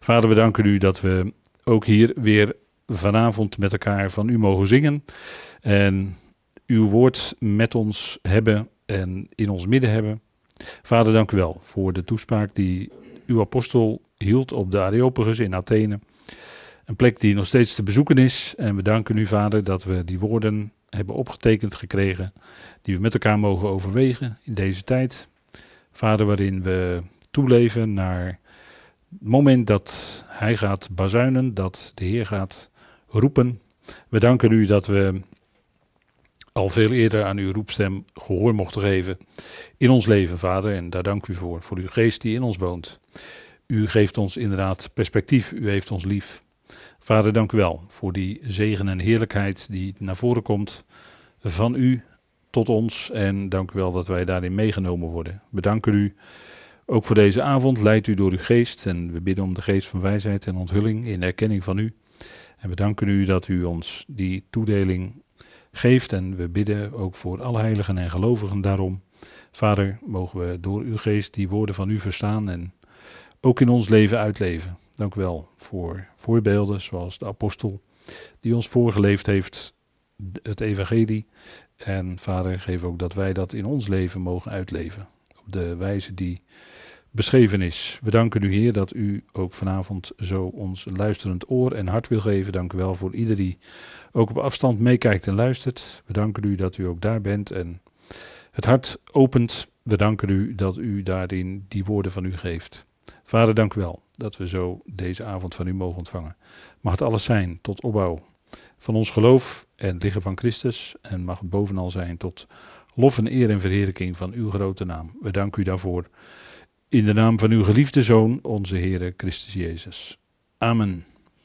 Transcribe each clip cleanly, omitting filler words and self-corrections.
Vader, we danken u dat we ook hier weer vanavond met elkaar van u mogen zingen. En uw woord met ons hebben en in ons midden hebben. Vader, dank u wel voor de toespraak die uw apostel hield op de Areopagus in Athene. Een plek die nog steeds te bezoeken is. En we danken u, Vader, dat we die woorden hebben opgetekend gekregen. Die we met elkaar mogen overwegen in deze tijd. Vader, waarin we toeleven naar het moment dat hij gaat bazuinen, dat de Heer gaat roepen. We danken u dat we al veel eerder aan uw roepstem gehoor mochten geven in ons leven, Vader. En daar dank u voor uw geest die in ons woont. U geeft ons inderdaad perspectief, u heeft ons lief. Vader, dank u wel voor die zegen en heerlijkheid die naar voren komt van u tot ons. En dank u wel dat wij daarin meegenomen worden. We danken u ook voor deze avond. Leidt u door uw geest en we bidden om de geest van wijsheid en onthulling in erkenning van u. En we danken u dat u ons die toedeling geeft en we bidden ook voor alle heiligen en gelovigen daarom. Vader, mogen we door uw geest die woorden van u verstaan en ook in ons leven uitleven. Dank u wel voor voorbeelden zoals de apostel die ons voorgeleefd heeft, het evangelie. En Vader, geef ook dat wij dat in ons leven mogen uitleven. Op de wijze die beschreven is. We danken u, Heer, dat u ook vanavond zo ons luisterend oor en hart wil geven. Dank u wel voor ieder die ook op afstand meekijkt en luistert. We danken u dat u ook daar bent en het hart opent. We danken u dat u daarin die woorden van u geeft. Vader, dank u wel dat we zo deze avond van u mogen ontvangen. Mag het alles zijn tot opbouw van ons geloof en het lichaam van Christus. En mag het bovenal zijn tot lof en eer en verheerlijking van uw grote naam. We danken u daarvoor. In de naam van uw geliefde Zoon, onze Heere Christus Jezus. Amen.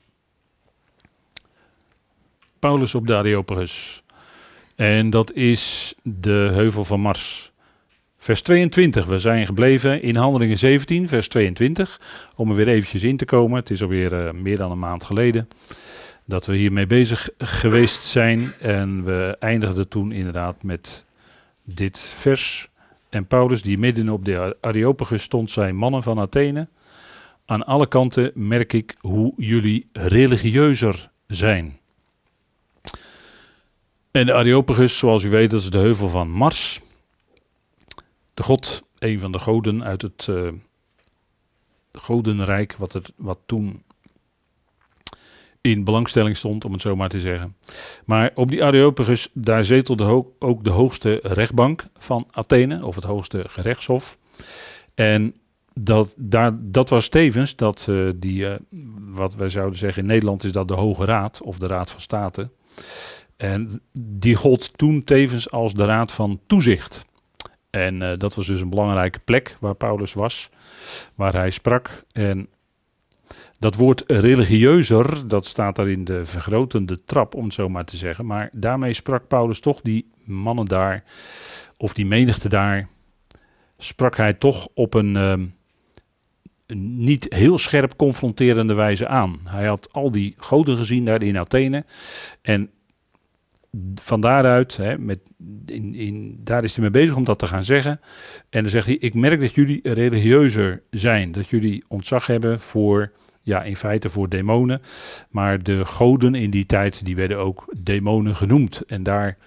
Paulus op de Areopagus. En dat is de heuvel van Mars. Vers 22, we zijn gebleven in Handelingen 17, vers 22. Om er weer eventjes in te komen. Het is alweer meer dan een maand geleden dat we hiermee bezig geweest zijn. En we eindigden toen inderdaad met dit vers. En Paulus, die midden op de Areopagus stond, zei: mannen van Athene, aan alle kanten merk ik hoe jullie religieuzer zijn. En de Areopagus, zoals u weet, dat is de heuvel van Mars. De god, een van de goden uit het godenrijk, wat toen in belangstelling stond, om het zo maar te zeggen. Maar op die Areopagus, daar zetelde ook de hoogste rechtbank van Athene, of het hoogste gerechtshof. En dat was tevens wat wij zouden zeggen in Nederland is dat de Hoge Raad, of de Raad van State. En die gold toen tevens als de Raad van Toezicht. En dat was dus een belangrijke plek waar Paulus was, waar hij sprak. En dat woord religieuzer, dat staat daar in de vergrotende trap, om het zo maar te zeggen. Maar daarmee sprak Paulus toch die mannen daar, of die menigte daar, sprak hij toch op een niet heel scherp confronterende wijze aan. Hij had al die goden gezien daar in Athene en van daaruit, daar is hij mee bezig om dat te gaan zeggen. En dan zegt hij: ik merk dat jullie religieuzer zijn. Dat jullie ontzag hebben voor, in feite voor demonen. Maar de goden in die tijd, die werden ook demonen genoemd. En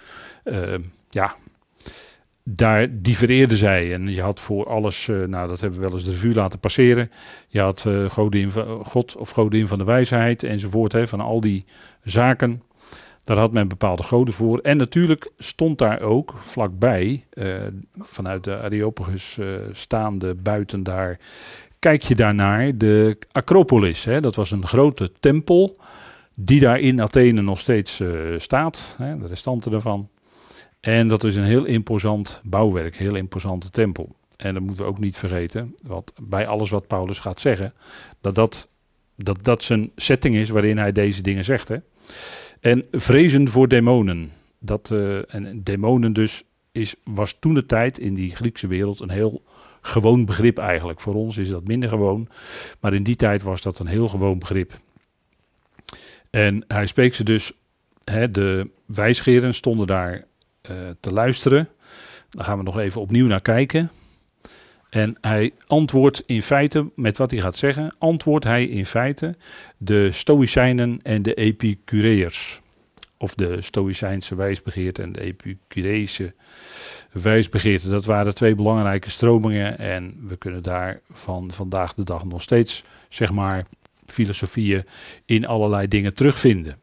daar differeerden zij. En je had voor alles, dat hebben we wel eens de revue laten passeren. Je had godin van God of godin van de wijsheid enzovoort. Van al die zaken. Daar had men bepaalde goden voor. En natuurlijk stond daar ook vlakbij, vanuit de Areopagus staande buiten daar, kijk je daarnaar, de Acropolis. Dat was een grote tempel die daar in Athene nog steeds staat. De restanten daarvan. En dat is een heel imposant bouwwerk, heel imposante tempel. En dat moeten we ook niet vergeten, want bij alles wat Paulus gaat zeggen, dat zijn setting is waarin hij deze dingen zegt. En vrezen voor demonen. En demonen dus was toen de tijd in die Griekse wereld een heel gewoon begrip eigenlijk. Voor ons is dat minder gewoon, maar in die tijd was dat een heel gewoon begrip. En hij spreekt ze dus, de wijsgeren stonden daar te luisteren. Daar gaan we nog even opnieuw naar kijken. En hij antwoordt in feite, met wat hij gaat zeggen, antwoordt hij in feite de Stoïcijnen en de Epicureërs. Of de Stoïcijnse wijsbegeerte en de Epicureïsche wijsbegeerte. Dat waren 2 belangrijke stromingen en we kunnen daar van vandaag de dag nog steeds, zeg maar, filosofieën in allerlei dingen terugvinden.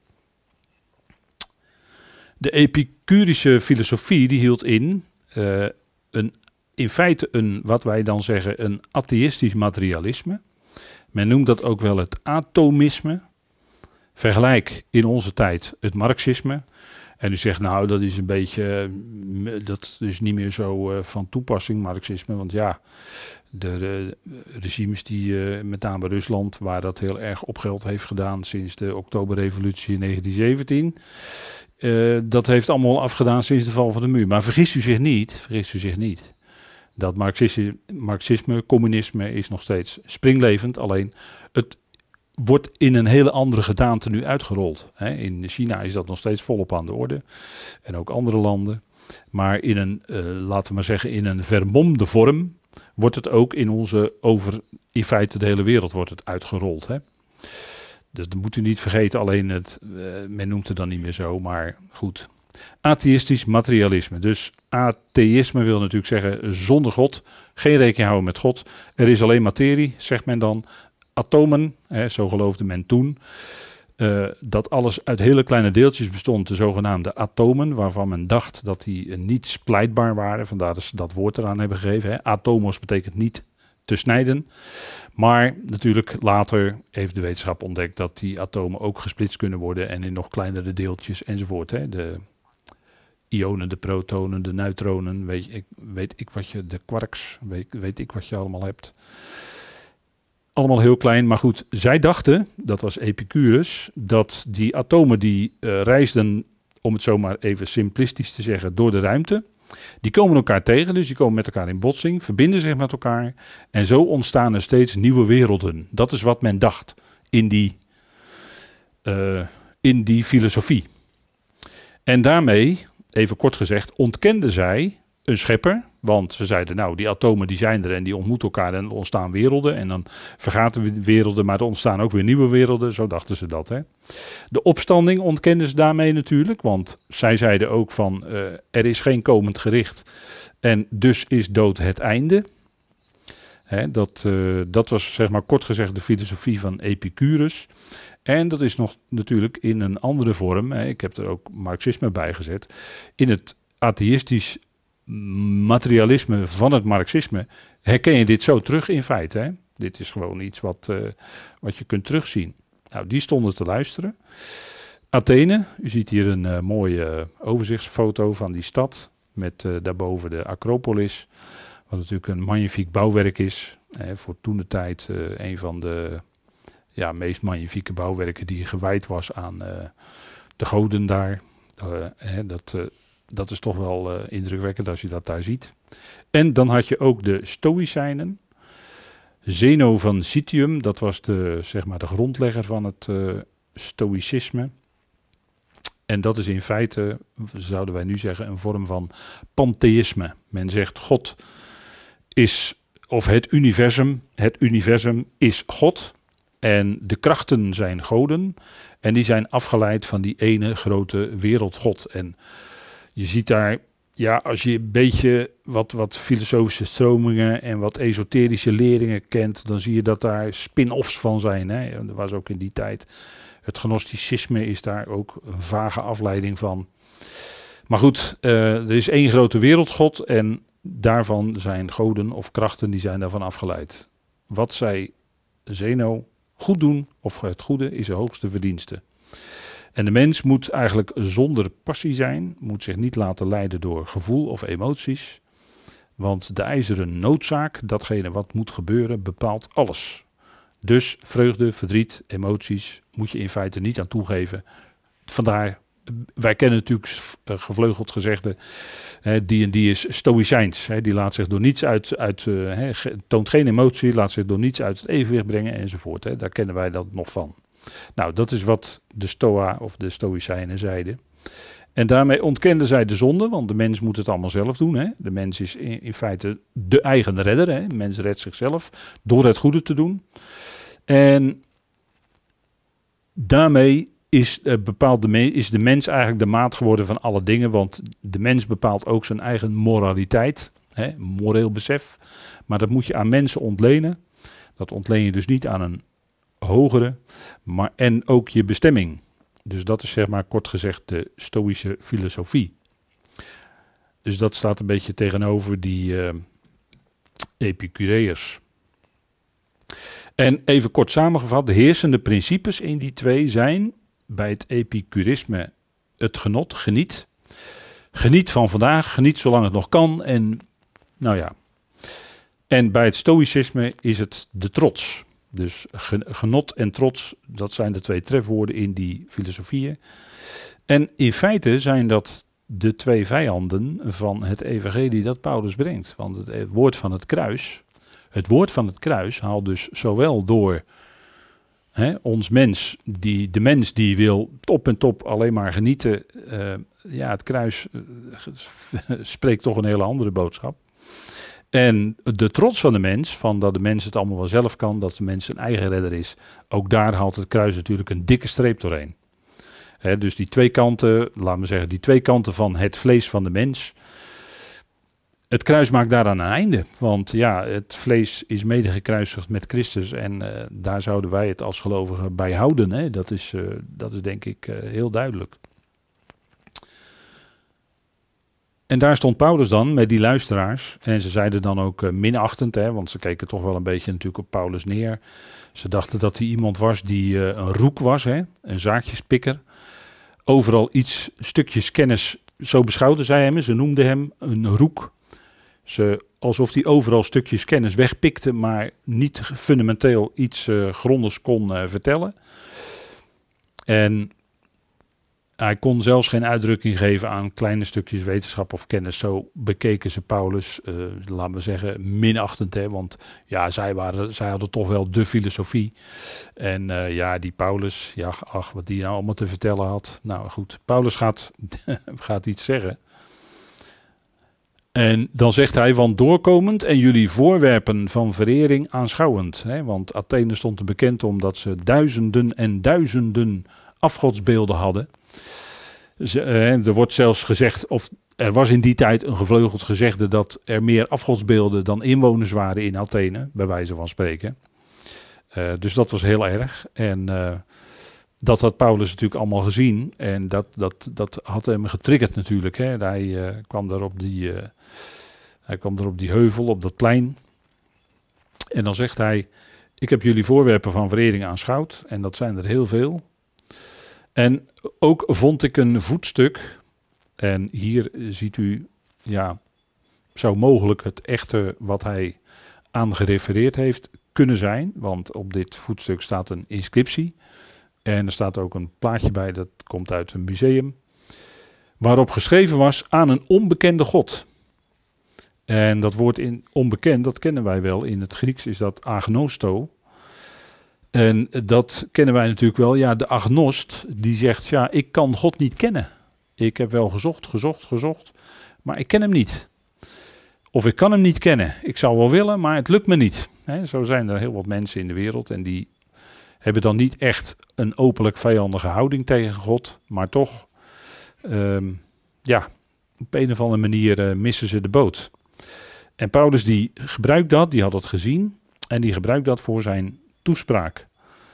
De Epicurische filosofie die hield in feite wat wij dan zeggen, een atheïstisch materialisme. Men noemt dat ook wel het atomisme. Vergelijk in onze tijd het marxisme. En u zegt, nou, dat is een beetje, dat is niet meer zo van toepassing, marxisme. Want ja, de regimes die, met name Rusland, waar dat heel erg op geld heeft gedaan sinds de Oktoberrevolutie in 1917. Dat heeft allemaal afgedaan sinds de val van de muur. Maar vergist u zich niet. Dat marxisme, communisme is nog steeds springlevend. Alleen het wordt in een hele andere gedaante nu uitgerold. In China is dat nog steeds volop aan de orde. En ook andere landen. Maar in een, laten we maar zeggen, in een vermomde vorm wordt het ook in feite de hele wereld wordt het uitgerold. Dus dat moet u niet vergeten, alleen men noemt het dan niet meer zo, maar goed. Atheïstisch materialisme. Dus atheïsme wil natuurlijk zeggen zonder God, geen rekening houden met God. Er is alleen materie, zegt men dan. Atomen, zo geloofde men toen. Dat alles uit hele kleine deeltjes bestond, de zogenaamde atomen, waarvan men dacht dat die niet splijtbaar waren. Vandaar dat ze dat woord eraan hebben gegeven. Atomos betekent niet te snijden. Maar natuurlijk later heeft de wetenschap ontdekt dat die atomen ook gesplitst kunnen worden en in nog kleinere deeltjes enzovoort. De ionen, de protonen, de neutronen, de quarks, weet ik wat je allemaal hebt. Allemaal heel klein, maar goed, zij dachten, dat was Epicurus, dat die atomen die reisden, om het zomaar even simplistisch te zeggen, door de ruimte. Die komen elkaar tegen, dus die komen met elkaar in botsing, verbinden zich met elkaar en zo ontstaan er steeds nieuwe werelden. Dat is wat men dacht in die filosofie. En daarmee, even kort gezegd, ontkenden zij een schepper, want ze zeiden nou, die atomen die zijn er en die ontmoeten elkaar en er ontstaan werelden en dan vergaten we werelden, maar er ontstaan ook weer nieuwe werelden, zo dachten ze dat. De opstanding ontkenden ze daarmee natuurlijk, want zij zeiden ook van er is geen komend gericht en dus is dood het einde. Dat was zeg maar kort gezegd de filosofie van Epicurus. En dat is nog natuurlijk in een andere vorm, ik heb er ook marxisme bij gezet, in het atheïstisch materialisme van het marxisme herken je dit zo terug in feite. Dit is gewoon iets wat je kunt terugzien. Nou, die stonden te luisteren. Athene, u ziet hier een mooie overzichtsfoto van die stad met daarboven de Acropolis, wat natuurlijk een magnifiek bouwwerk is. Voor toentertijd een van de meest magnifieke bouwwerken die gewijd was aan de goden daar. Dat is toch wel indrukwekkend als je dat daar ziet. En dan had je ook de Stoïcijnen. Zeno van Citium, dat was de grondlegger van het Stoïcisme. En dat is in feite, zouden wij nu zeggen, een vorm van pantheïsme. Men zegt God is, of het universum is God. En de krachten zijn goden. En die zijn afgeleid van die ene grote wereldgod. En je ziet daar, als je een beetje wat filosofische stromingen en wat esoterische leringen kent, dan zie je dat daar spin-offs van zijn. Er was ook in die tijd, het gnosticisme is daar ook een vage afleiding van. Maar goed, er is één grote wereldgod en daarvan zijn goden of krachten die zijn daarvan afgeleid. Wat zei Zeno? Goed doen of het goede is de hoogste verdienste. En de mens moet eigenlijk zonder passie zijn, moet zich niet laten leiden door gevoel of emoties. Want de ijzeren noodzaak, datgene wat moet gebeuren, bepaalt alles. Dus vreugde, verdriet, emoties moet je in feite niet aan toegeven. Vandaar, wij kennen natuurlijk gevleugeld gezegde, die en die is stoïcijns. Die laat zich door niets toont geen emotie, laat zich door niets uit het evenwicht brengen enzovoort. Daar kennen wij dat nog van. Nou, dat is wat de Stoa of de Stoïcijnen zeiden. En daarmee ontkenden zij de zonde, want de mens moet het allemaal zelf doen. Hè? De mens is in feite de eigen redder. Hè? De mens redt zichzelf door het goede te doen. En daarmee is de mens eigenlijk de maat geworden van alle dingen. Want de mens bepaalt ook zijn eigen moraliteit, hè? Moreel besef. Maar dat moet je aan mensen ontlenen. Dat ontleen je dus niet aan een hogere, en ook je bestemming. Dus dat is zeg maar kort gezegd de stoïsche filosofie. Dus dat staat een beetje tegenover die Epicureërs. En even kort samengevat, de heersende principes in die twee zijn bij het epicurisme het genot, geniet. Geniet van vandaag, geniet zolang het nog kan. En nou ja. En bij het stoïcisme is het de trots. Dus genot en trots, dat zijn de twee trefwoorden in die filosofieën. En in feite zijn dat de twee vijanden van het evangelie dat Paulus brengt. Want het woord van het kruis haalt dus zowel door ons mens, de mens die wil top en top alleen maar genieten. Het kruis spreekt toch een hele andere boodschap. En de trots van de mens, van dat de mens het allemaal wel zelf kan, dat de mens zijn eigen redder is, ook daar haalt het kruis natuurlijk een dikke streep doorheen. Dus die twee kanten, laten we zeggen, die twee kanten van het vlees van de mens. Het kruis maakt daaraan een einde, want ja, het vlees is mede gekruisigd met Christus en daar zouden wij het als gelovigen bij houden. Hè? Dat is denk ik heel duidelijk. En daar stond Paulus dan met die luisteraars. En ze zeiden dan ook minachtend, want ze keken toch wel een beetje natuurlijk op Paulus neer. Ze dachten dat hij iemand was die een roek was, een zaadjespikker. Overal stukjes kennis, zo beschouwden zij hem. Ze noemden hem een roek. Alsof hij overal stukjes kennis wegpikte, maar niet fundamenteel iets grondigs kon vertellen. En hij kon zelfs geen uitdrukking geven aan kleine stukjes wetenschap of kennis. Zo bekeken ze Paulus, laten we zeggen, minachtend. Want ja, zij hadden toch wel de filosofie. En die Paulus, wat die nou allemaal te vertellen had. Nou goed, Paulus gaat iets zeggen. En dan zegt hij, want doorkomend en jullie voorwerpen van verering aanschouwend. Want Athene stond er bekend omdat ze duizenden en duizenden afgodsbeelden hadden. Er wordt zelfs gezegd, of er was in die tijd een gevleugeld gezegde dat er meer afgodsbeelden dan inwoners waren in Athene, bij wijze van spreken. Dus dat was heel erg. En dat had Paulus natuurlijk allemaal gezien. En dat had hem getriggerd natuurlijk. Hij kwam daar op die heuvel, op dat plein. En dan zegt hij, ik heb jullie voorwerpen van verering aanschouwd. En dat zijn er heel veel. En ook vond ik een voetstuk. En hier ziet u, zou mogelijk het echte wat hij aan gerefereerd heeft kunnen zijn. Want op dit voetstuk staat een inscriptie. En er staat ook een plaatje bij, dat komt uit een museum. Waarop geschreven was aan een onbekende God. En dat woord onbekend, dat kennen wij wel. In het Grieks is dat agnosto. En dat kennen wij natuurlijk wel. Ja, de agnost, die zegt, ik kan God niet kennen. Ik heb wel gezocht, maar ik ken hem niet. Of ik kan hem niet kennen. Ik zou wel willen, maar het lukt me niet. Zo zijn er heel wat mensen in de wereld en die hebben dan niet echt een openlijk vijandige houding tegen God, maar toch, op een of andere manier missen ze de boot. En Paulus die gebruikt dat, die had het gezien en die gebruikt dat voor zijn toespraak.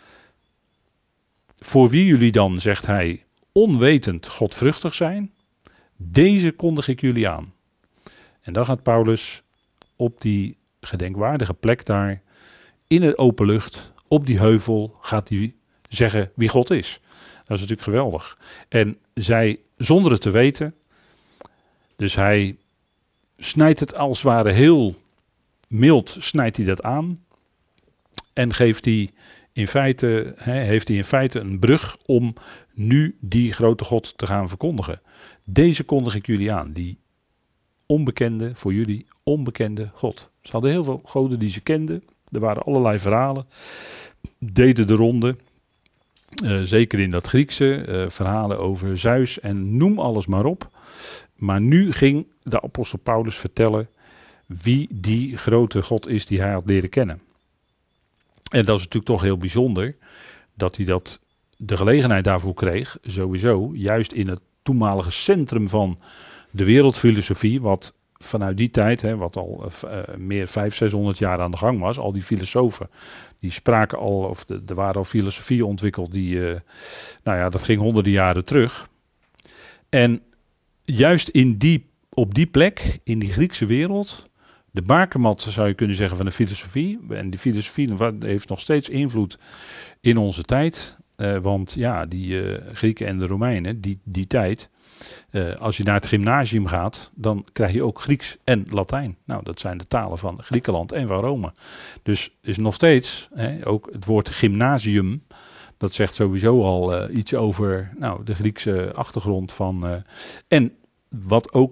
Voor wie jullie dan, zegt hij, onwetend godvruchtig zijn, deze kondig ik jullie aan. En dan gaat Paulus op die gedenkwaardige plek daar, in de open lucht, op die heuvel, gaat hij zeggen wie God is. Dat is natuurlijk geweldig. En zij, zonder het te weten, dus hij snijdt het als het ware heel mild, snijdt hij dat aan. En heeft hij in feite een brug om nu die grote God te gaan verkondigen. Deze kondig ik jullie aan, die onbekende, voor jullie onbekende God. Ze hadden heel veel goden die ze kenden. Er waren allerlei verhalen, deden de ronde. Zeker in dat Griekse, verhalen over Zeus en noem alles maar op. Maar nu ging de apostel Paulus vertellen wie die grote God is die hij had leren kennen. En dat is natuurlijk toch heel bijzonder dat hij de gelegenheid daarvoor kreeg, sowieso, juist in het toenmalige centrum van de wereldfilosofie, wat vanuit die tijd, wat al meer 500-600 jaar aan de gang was, al die filosofen, die spraken al, of er waren al filosofieën ontwikkeld, dat ging honderden jaren terug. En juist op die plek, in die Griekse wereld, de bakermat zou je kunnen zeggen van de filosofie, en die filosofie heeft nog steeds invloed in onze tijd, want ja, die Grieken en de Romeinen, die tijd, als je naar het gymnasium gaat, dan krijg je ook Grieks en Latijn. Nou, dat zijn de talen van Griekenland en van Rome. Dus is nog steeds, ook het woord gymnasium, dat zegt sowieso al iets over de Griekse achtergrond van. En wat ook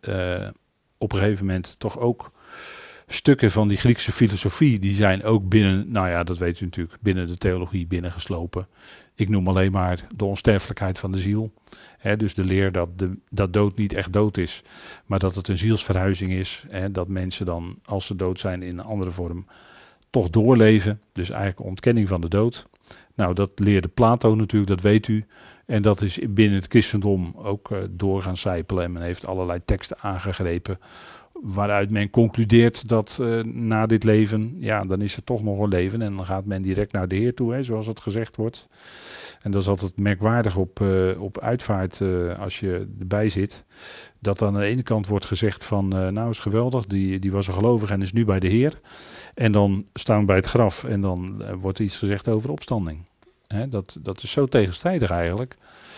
op een gegeven moment toch ook stukken van die Griekse filosofie, die zijn ook binnen, dat weet u natuurlijk, binnen de theologie binnengeslopen. Ik noem alleen maar de onsterfelijkheid van de ziel. Dus de leer dat dood niet echt dood is, maar dat het een zielsverhuizing is. Dat mensen dan, als ze dood zijn in een andere vorm, toch doorleven. Dus eigenlijk een ontkenning van de dood. Nou, dat leerde Plato natuurlijk, dat weet u. En dat is binnen het christendom ook door gaan sijpelen. En men heeft allerlei teksten aangegrepen waaruit men concludeert dat na dit leven, dan is er toch nog een leven. En dan gaat men direct naar de Heer toe, zoals het gezegd wordt. En dat is altijd merkwaardig op uitvaart als je erbij zit. Dat dan aan de ene kant wordt gezegd van, is geweldig, die was een gelovige en is nu bij de Heer. En dan staan we bij het graf en dan wordt er iets gezegd over opstanding. Dat is zo tegenstrijdig eigenlijk.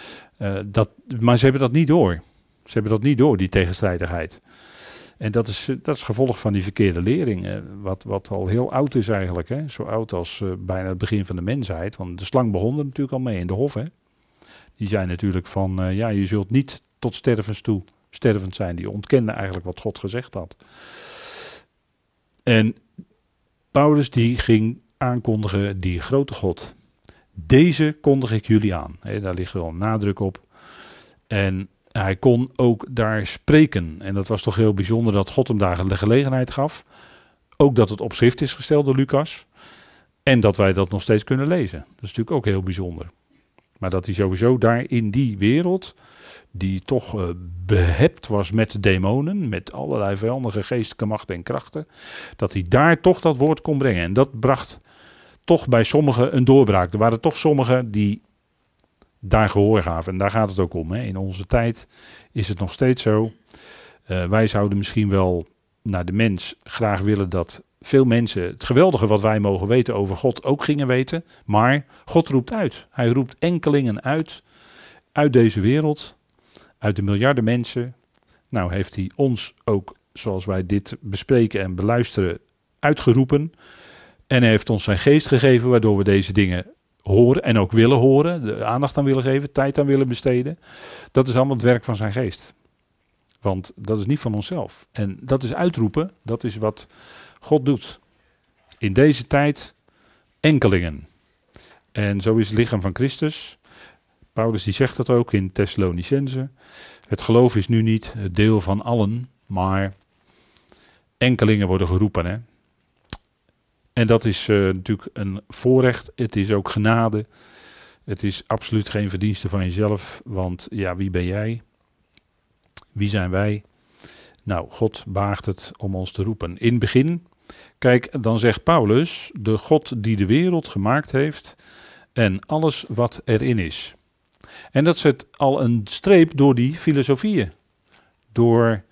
Maar ze hebben dat niet door. Ze hebben dat niet door, die tegenstrijdigheid. En dat is gevolg van die verkeerde lering, wat al heel oud is eigenlijk. Zo oud als bijna het begin van de mensheid. Want de slang begon er natuurlijk al mee in de hof. Die zei natuurlijk van, je zult niet tot stervens toe stervend zijn. Die ontkende eigenlijk wat God gezegd had. En Paulus die ging aankondigen die grote God. Deze kondig ik jullie aan. Daar ligt wel een nadruk op. En hij kon ook daar spreken. En dat was toch heel bijzonder dat God hem daar de gelegenheid gaf. Ook dat het op schrift is gesteld door Lucas. En dat wij dat nog steeds kunnen lezen. Dat is natuurlijk ook heel bijzonder. Maar dat hij sowieso daar in die wereld, die toch behept was met demonen, met allerlei vijandige geestelijke machten en krachten, dat hij daar toch dat woord kon brengen. En dat bracht toch bij sommigen een doorbraak. Er waren toch sommigen die daar gehoor gaven. En daar gaat het ook om. In onze tijd is het nog steeds zo. Wij zouden misschien wel naar de mens graag willen dat veel mensen het geweldige wat wij mogen weten over God ook gingen weten. Maar God roept uit. Hij roept enkelingen uit deze wereld, uit de miljarden mensen. Nou heeft hij ons ook, zoals wij dit bespreken en beluisteren, uitgeroepen. En hij heeft ons zijn geest gegeven, waardoor we deze dingen horen en ook willen horen, de aandacht aan willen geven, tijd aan willen besteden. Dat is allemaal het werk van zijn geest. Want dat is niet van onszelf. En dat is uitroepen, dat is wat God doet. In deze tijd enkelingen. En zo is het lichaam van Christus. Paulus die zegt dat ook in Thessalonicense. Het geloof is nu niet het deel van allen, maar enkelingen worden geroepen. En dat is natuurlijk een voorrecht. Het is ook genade. Het is absoluut geen verdienste van jezelf. Want wie ben jij? Wie zijn wij? Nou, God waagt het om ons te roepen. In het begin, kijk, dan zegt Paulus, de God die de wereld gemaakt heeft en alles wat erin is. En dat zet al een streep door die filosofieën. Door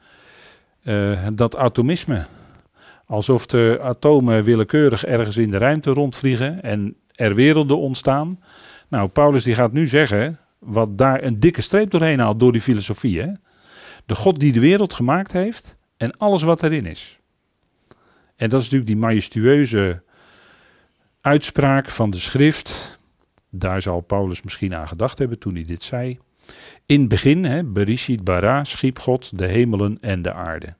dat atomisme. Alsof de atomen willekeurig ergens in de ruimte rondvliegen en er werelden ontstaan. Nou, Paulus die gaat nu zeggen, wat daar een dikke streep doorheen haalt door die filosofie. De God die de wereld gemaakt heeft en alles wat erin is. En dat is natuurlijk die majestueuze uitspraak van de schrift. Daar zal Paulus misschien aan gedacht hebben toen hij dit zei. In het begin, Bereshit bara, schiep God de hemelen en de aarde.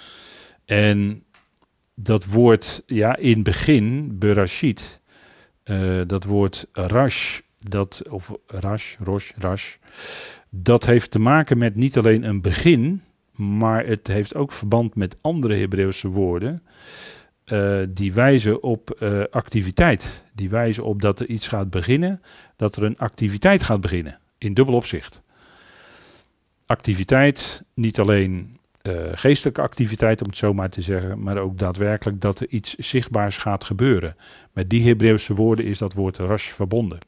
En dat woord, in begin, Bereshit, dat woord rash of Rosh, dat heeft te maken met niet alleen een begin, maar het heeft ook verband met andere Hebreeuwse woorden. Die wijzen op activiteit. Die wijzen op dat er iets gaat beginnen, dat er een activiteit gaat beginnen. In dubbel opzicht. Activiteit, niet alleen geestelijke activiteit om het zo maar te zeggen, maar ook daadwerkelijk dat er iets zichtbaars gaat gebeuren. Met die Hebreeuwse woorden is dat woord rash verbonden.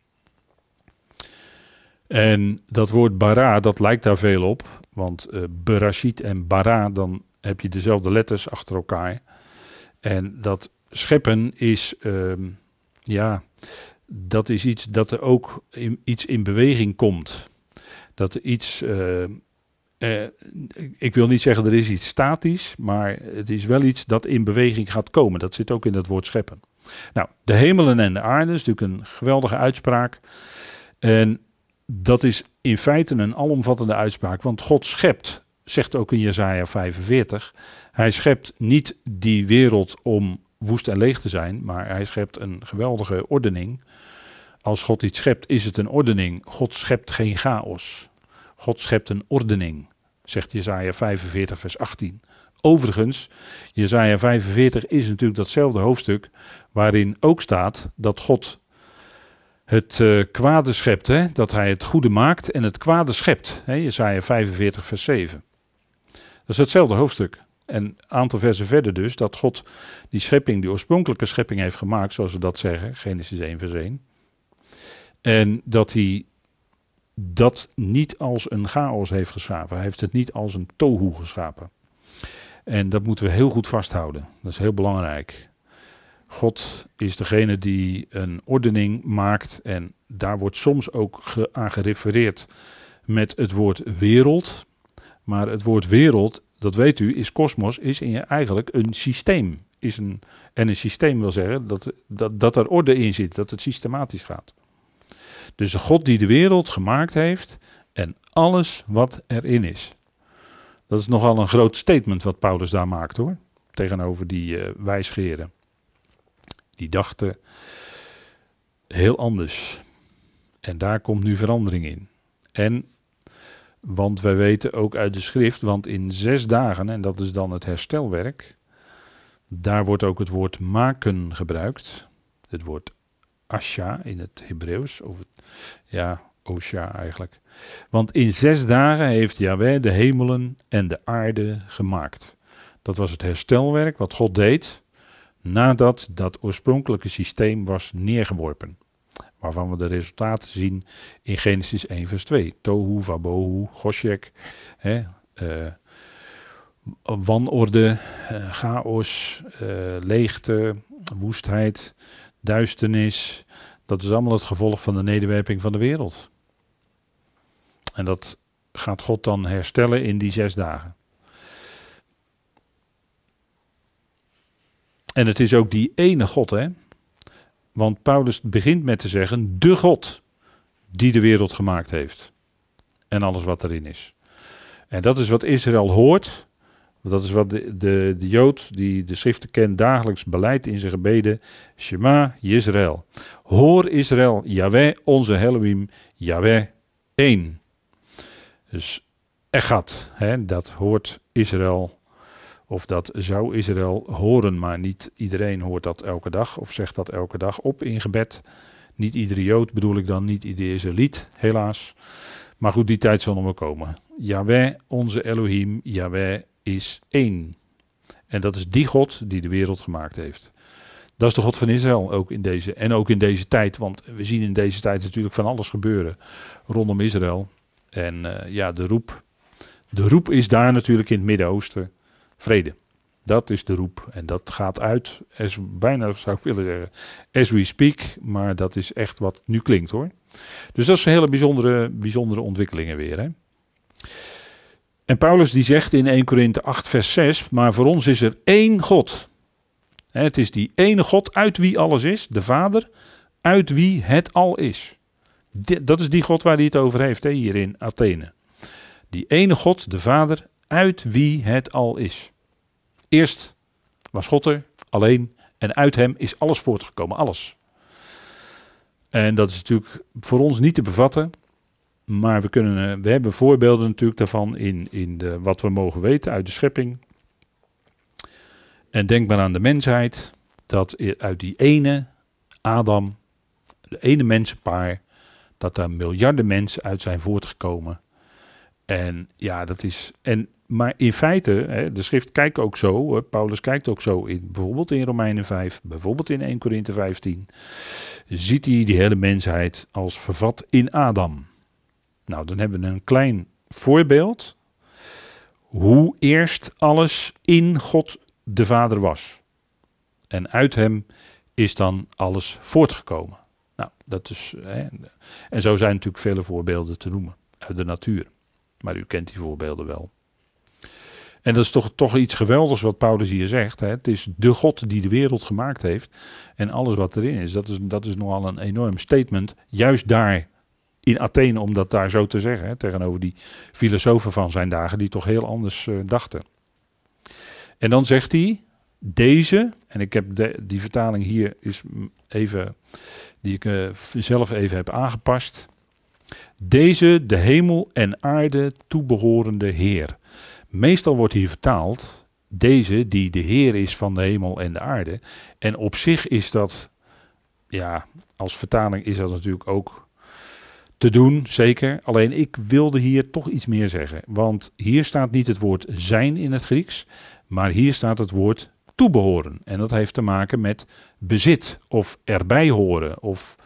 En dat woord bara, dat lijkt daar veel op, want berashit en bara, dan heb je dezelfde letters achter elkaar. En dat scheppen is, dat is iets dat er ook iets in beweging komt. Dat er iets, ik wil niet zeggen er is iets statisch, maar het is wel iets dat in beweging gaat komen. Dat zit ook in het woord scheppen. Nou, de hemelen en de aarde is natuurlijk een geweldige uitspraak. En dat is in feite een alomvattende uitspraak, want God schept, zegt ook in Jesaja 45, hij schept niet die wereld om woest en leeg te zijn, maar hij schept een geweldige ordening. Als God iets schept, is het een ordening. God schept geen chaos. God schept een ordening, zegt Jesaja 45 vers 18. Overigens, Jesaja 45 is natuurlijk datzelfde hoofdstuk waarin ook staat dat God het kwade schept, hè? Dat hij het goede maakt en het kwade schept. Hè? Jesaja 45 vers 7. Dat is hetzelfde hoofdstuk. En een aantal versen verder dus, dat God die schepping, die oorspronkelijke schepping heeft gemaakt, zoals we dat zeggen, Genesis 1 vers 1. En dat hij dat niet als een chaos heeft geschapen. Hij heeft het niet als een tohu geschapen. En dat moeten we heel goed vasthouden. Dat is heel belangrijk. God is degene die een ordening maakt en daar wordt soms ook aan gerefereerd met het woord wereld. Maar het woord wereld, dat weet u, is kosmos, is eigenlijk een systeem. En een systeem wil zeggen dat er orde in zit, dat het systematisch gaat. Dus de God die de wereld gemaakt heeft en alles wat erin is. Dat is nogal een groot statement wat Paulus daar maakt hoor, tegenover die wijsgeren. Die dachten heel anders. En daar komt nu verandering in. Want wij weten ook uit de schrift, want in 6 dagen, en dat is dan het herstelwerk, daar wordt ook het woord maken gebruikt. Het woord asha in het Hebreeuws, osha eigenlijk. Want in 6 dagen heeft Yahweh de hemelen en de aarde gemaakt. Dat was het herstelwerk wat God deed nadat dat oorspronkelijke systeem was neergeworpen. Waarvan we de resultaten zien in Genesis 1 vers 2. Tohu, vabohu, goshek, wanorde, chaos, leegte, woestheid, duisternis. Dat is allemaal het gevolg van de nederwerping van de wereld. En dat gaat God dan herstellen in die 6 dagen. En het is ook die ene God, hè. Want Paulus begint met te zeggen, de God die de wereld gemaakt heeft. En alles wat erin is. En dat is wat Israël hoort. Dat is wat de Jood die de schriften kent dagelijks beleidt in zijn gebeden. Shema Yisrael. Hoor Israël, Yahweh onze Elohim, Yahweh één. Dus Echad, dat hoort Israël. Of dat zou Israël horen, maar niet iedereen hoort dat elke dag of zegt dat elke dag op in gebed. Niet iedere Jood bedoel ik dan, niet iedere Israëliet, helaas. Maar goed, die tijd zal nog wel komen. Yahweh, onze Elohim, Yahweh is één. En dat is die God die de wereld gemaakt heeft. Dat is de God van Israël ook in deze tijd. Want we zien in deze tijd natuurlijk van alles gebeuren rondom Israël. En de roep is daar natuurlijk in het Midden-Oosten. Vrede. Dat is de roep. En dat gaat uit, bijna zou ik willen zeggen, as we speak. Maar dat is echt wat nu klinkt hoor. Dus dat is een hele bijzondere ontwikkelingen weer. Hè? En Paulus die zegt in 1 Korinthe 8 vers 6, maar voor ons is er één God. Het is die ene God uit wie alles is, de Vader, uit wie het al is. Dat is die God waar hij het over heeft, hè, hier in Athene. Die ene God, de Vader, uit wie het al is. Eerst was God er, alleen, en uit hem is alles voortgekomen, alles. En dat is natuurlijk voor ons niet te bevatten. Maar we hebben voorbeelden natuurlijk daarvan in wat we mogen weten uit de schepping. En denk maar aan de mensheid, dat uit die ene Adam, de ene mensenpaar, dat daar miljarden mensen uit zijn voortgekomen. En ja, maar in feite, hè, de schrift kijkt ook zo, Paulus kijkt ook zo, bijvoorbeeld in Romeinen 5, bijvoorbeeld in 1 Korinthe 15, ziet hij die hele mensheid als vervat in Adam. Nou, dan hebben we een klein voorbeeld hoe eerst alles in God de Vader was. En uit hem is dan alles voortgekomen. Nou, dat is, en zo zijn natuurlijk vele voorbeelden te noemen uit de natuur. Maar u kent die voorbeelden wel. En dat is toch iets geweldigs wat Paulus hier zegt. Hè? Het is de God die de wereld gemaakt heeft en alles wat erin is. Dat is nogal een enorm statement, juist daar in Athene, om dat daar zo te zeggen, hè? Tegenover die filosofen van zijn dagen die toch heel anders dachten. En dan zegt hij, deze, en ik heb die vertaling hier is even, die ik zelf even heb aangepast. Deze, de hemel en aarde toebehorende Heer. Meestal wordt hier vertaald, deze die de Heer is van de hemel en de aarde. En op zich is dat, ja, als vertaling is dat natuurlijk ook te doen, zeker. Alleen ik wilde hier toch iets meer zeggen. Want hier staat niet het woord zijn in het Grieks, maar hier staat het woord toebehoren. En dat heeft te maken met bezit of erbij horen of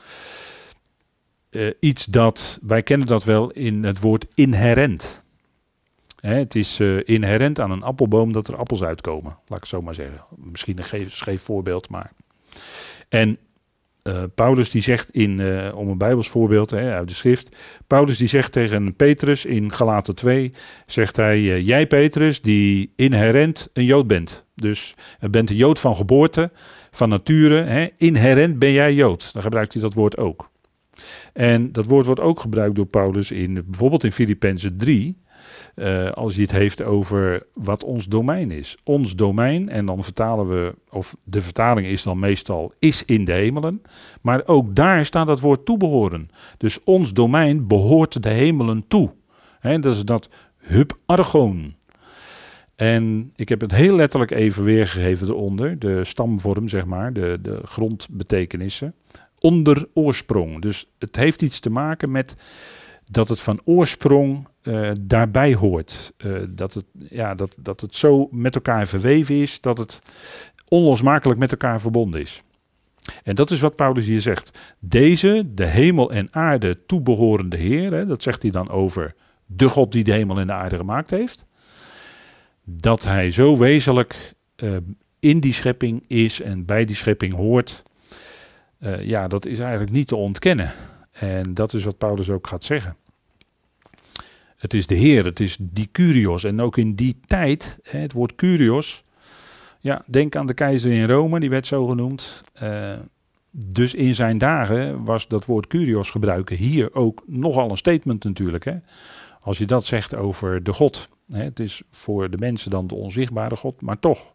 iets dat, wij kennen dat wel in het woord inherent. Het is inherent aan een appelboom dat er appels uitkomen, laat ik het zo maar zeggen. Misschien een scheef voorbeeld, maar. En Paulus die zegt om een Bijbels voorbeeld uit de schrift. Paulus die zegt tegen Petrus in Galaten 2, zegt hij, jij Petrus die inherent een Jood bent. Dus je bent een Jood van geboorte, van nature, inherent ben jij Jood. Dan gebruikt hij dat woord ook. En dat woord wordt ook gebruikt door Paulus bijvoorbeeld in Filippenzen 3, als hij het heeft over wat ons domein is. Ons domein, en dan vertalen we, of de vertaling is dan meestal, is in de hemelen. Maar ook daar staat dat woord toebehoren. Dus ons domein behoort de hemelen toe. Dat is dat hupargon. En ik heb het heel letterlijk even weergegeven eronder, de stamvorm zeg maar, de grondbetekenissen. Onder oorsprong. Dus het heeft iets te maken met dat het van oorsprong daarbij hoort. Dat het zo met elkaar verweven is, dat het onlosmakelijk met elkaar verbonden is. En dat is wat Paulus hier zegt. Deze, de hemel en aarde toebehorende Heer, dat zegt hij dan over de God die de hemel en de aarde gemaakt heeft. Dat hij zo wezenlijk in die schepping is en bij die schepping hoort. Dat is eigenlijk niet te ontkennen. En dat is wat Paulus ook gaat zeggen. Het is de Heer, het is die Kyrios. En ook in die tijd, het woord Kyrios. Ja, denk aan de keizer in Rome, die werd zo genoemd. Dus in zijn dagen was dat woord Kyrios gebruiken hier ook nogal een statement natuurlijk. Hè? Als je dat zegt over de God. Het is voor de mensen dan de onzichtbare God, maar toch.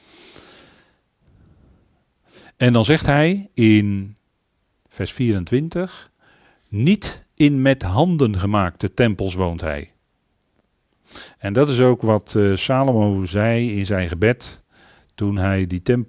En dan zegt hij in vers 24, niet in met handen gemaakte tempels woont hij. En dat is ook wat Salomo zei in zijn gebed toen hij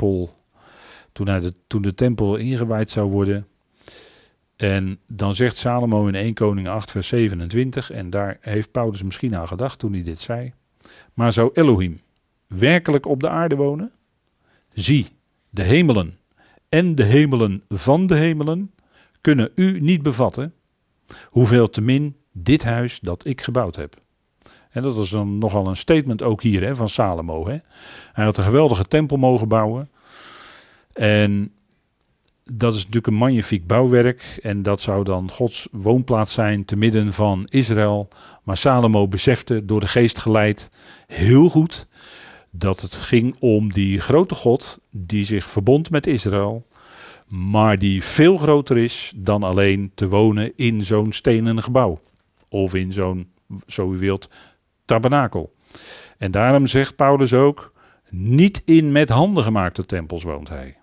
toen de tempel ingewijd zou worden. En dan zegt Salomo in 1 Koning 8 vers 27, en daar heeft Paulus misschien aan gedacht toen hij dit zei. Maar zou Elohim werkelijk op de aarde wonen? Zie, de hemelen en de hemelen van de hemelen kunnen u niet bevatten, hoeveel temin dit huis dat ik gebouwd heb. En dat is dan nogal een statement ook hier van Salomo. Hij had een geweldige tempel mogen bouwen. En dat is natuurlijk een magnifiek bouwwerk. En dat zou dan Gods woonplaats zijn te midden van Israël. Maar Salomo besefte, door de geest geleid, heel goed dat het ging om die grote God die zich verbond met Israël, maar die veel groter is dan alleen te wonen in zo'n stenen gebouw. Of in zo'n, zo u wilt, tabernakel. En daarom zegt Paulus ook, niet in met handen gemaakte tempels woont hij.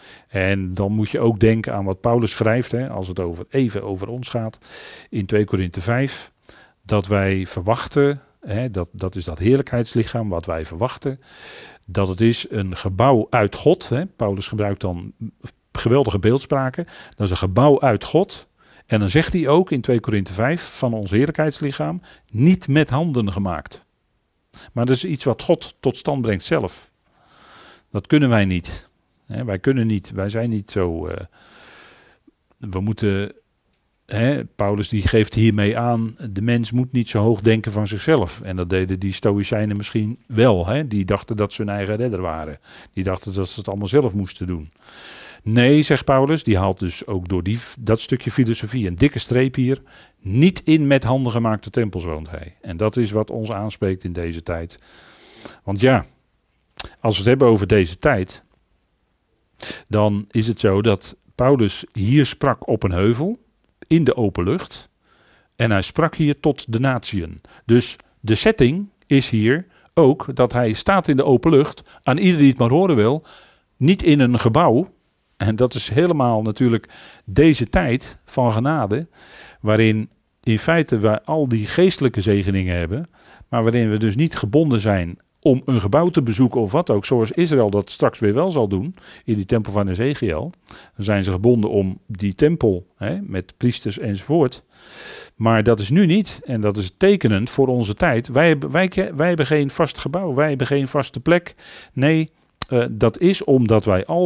En dan moet je ook denken aan wat Paulus schrijft, hè, als het even over ons gaat, in 2 Korinthe 5, dat wij verwachten, hè, dat is dat heerlijkheidslichaam wat wij verwachten, dat het is een gebouw uit God. Hè. Paulus gebruikt dan geweldige beeldspraken. Dat is een gebouw uit God. En dan zegt hij ook in 2 Korinthe 5 van ons heerlijkheidslichaam, niet met handen gemaakt. Maar dat is iets wat God tot stand brengt zelf. Dat kunnen wij niet. Wij kunnen niet, wij zijn niet zo. We moeten. Paulus die geeft hiermee aan, de mens moet niet zo hoog denken van zichzelf. En dat deden die Stoïcijnen misschien wel. Die dachten dat ze hun eigen redder waren. Die dachten dat ze het allemaal zelf moesten doen. Nee, zegt Paulus, die haalt dus ook door dat stukje filosofie een dikke streep hier. Niet in met handen gemaakte tempels woont hij. En dat is wat ons aanspreekt in deze tijd. Want ja, als we het hebben over deze tijd, dan is het zo dat Paulus hier sprak op een heuvel, in de open lucht. En hij sprak hier tot de natieën. Dus de setting is hier ook dat hij staat in de open lucht, aan ieder die het maar horen wil, niet in een gebouw. En dat is helemaal natuurlijk deze tijd van genade, waarin in feite wij al die geestelijke zegeningen hebben, maar waarin we dus niet gebonden zijn om een gebouw te bezoeken of wat ook, zoals Israël dat straks weer wel zal doen, in die tempel van Ezekiel. Dan zijn ze gebonden om die tempel, met priesters enzovoort. Maar dat is nu niet, en dat is tekenend voor onze tijd. Wij hebben geen vast gebouw, wij hebben geen vaste plek. Nee, dat is omdat